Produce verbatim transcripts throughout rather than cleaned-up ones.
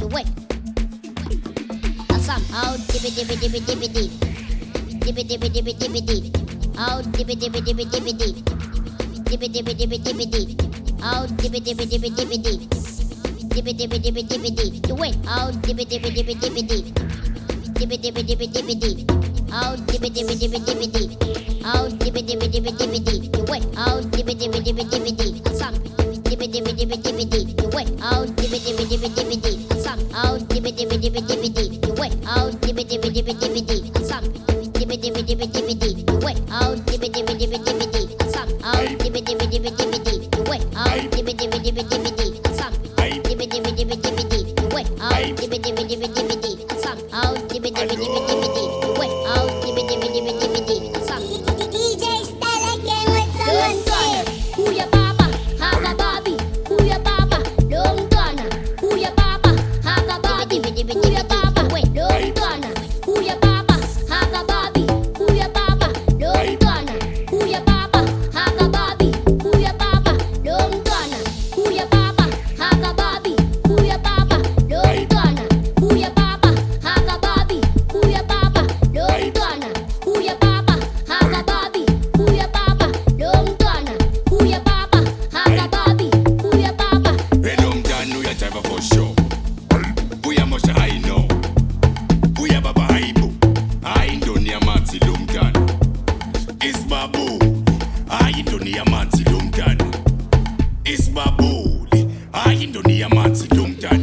wet. Assam, out, dibby dibby dibby dibby dee. Dibby dibby dibby dibby dee. Out, dibby dibby dibby dibby dee. Dibby dibby dibby dibby dee. Out, dibby dibby dibby dibby dee. Dibby dibby dibby dibby dee. You wet. Out, dibby dibby dibby dibby dee. Dibby dibby dibby dibby dee. Out, dibby dibby dibby dibby dee. Out, dibby dibby dibby dibby dee. You wet. Out, dibby dibby dibby dibby dee. Assam, dibby dibby dibby dibby dee. You wet. Out, dibby dibby dibby dibby dee. Assam, out, dibby dibby dibby dibby dee. You wet. Out, dibby dibby dibby dibby dee. Assam, dibby dibby dibby dibby dee. You wet. Out, dibby dibby dibby dibby dee. Assam, out, dibby dibby dibby dibby dee. You wet. Out, dibby dibby dibby dibby dee. Assam, dibby dibby dibby dibby dee. You wet. Out, dibby dibby dibby dibby dee. Assam, out, dibby dibby dibby dibby dee. You wet. Out, dibby dibby dibby dibby dee. Assam. D J Stella came with someone say. Who ya papa? Haga Bobby. Who ya papa? Long Donna. Who ya papa? Haga Bobby. Who ya papa? Wait, Long Donna. Who ya papa? Haga Bobby. Who ya papa? Long Donna. Who ya papa? Haga Bobby. Who ya papa? Long Donna. Who ya papa? Haga Bobby. Who ya papa? Long Donna. Who ya papa? Haga Bobby. Who ya papa? Long Donna. Who ya papa? Haga Bobby. Who ya papa? Long Donna. Who ya papa? Haga Bobby. Who ya papa? Hey, long done, who ya driver for sure? Who ya must I know? Who ya baba I boo? I don't near Marty long done. It's babu. I don't near Marty long done. It's babu. I don't near Marty long done.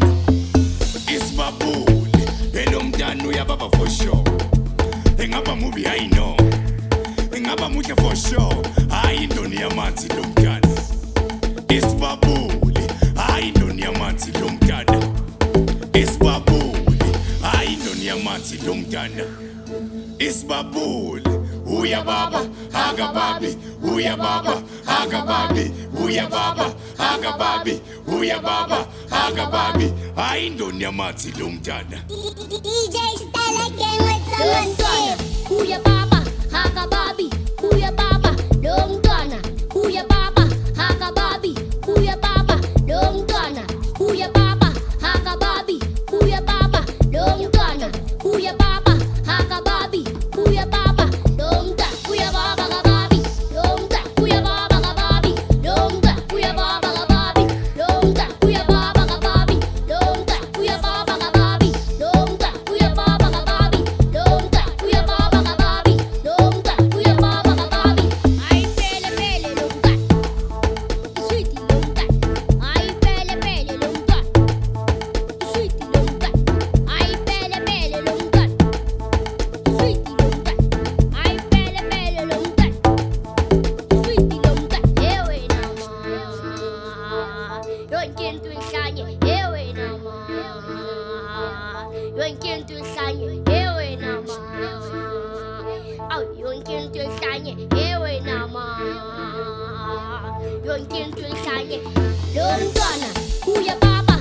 It's babu. Hey, long done, who ya baba for sure? Hang up a movie I know. Hang up a movie for sure. I don't near Marty long done. It's babu. I don't near Marty long done. It's babu. I don't near Marty long done. It's babu. Who ya baba? Haga Bobby. Who ya baba? Haga Bobby. Who ya baba? Haga Bobby. Who ya baba? Haga Bobby. I don't near Marty long done. D J Stella came with someone say. Who ya papa? Haga Bobby. Who ya papa? Long Donna. Who ya papa? Haga Bobby. Who ya papa? Long Donna. Who ya papa? Haga Bobby. Who ya papa? Long Donna. Who ya papa? Haga Bobby. Who ya papa? Long Donna. Who ya papa? Haga Bobby. Long Donna. Who ya papa? Haga Bobby. Long Donna. Who ya papa? Haga Bobby. Long Donna. Who ya papa? Haga Bobby. Long Donna. Who ya papa? Haga Bobby. Long Donna. Who ya papa? Haga Bobby. Long Donna. Who ya papa? Haga Bobby. Long Donna. Who ya papa? Haga Bobby. Ay pele pele long Donna. Sweetie long Donna. Ay pele pele long Donna. Sweetie long Donna. Ay pele pele long Donna. Sweetie long Donna. Ay pele pele long Donna. Sweetie long Donna. Ewe nama. Yon kintu isanye. Ewe nama. Yon kintu isanye. Ewe nama. Au yon kintu isanye. Ewe nama. Yon kintu isanye. Long Donna. Who ya papa?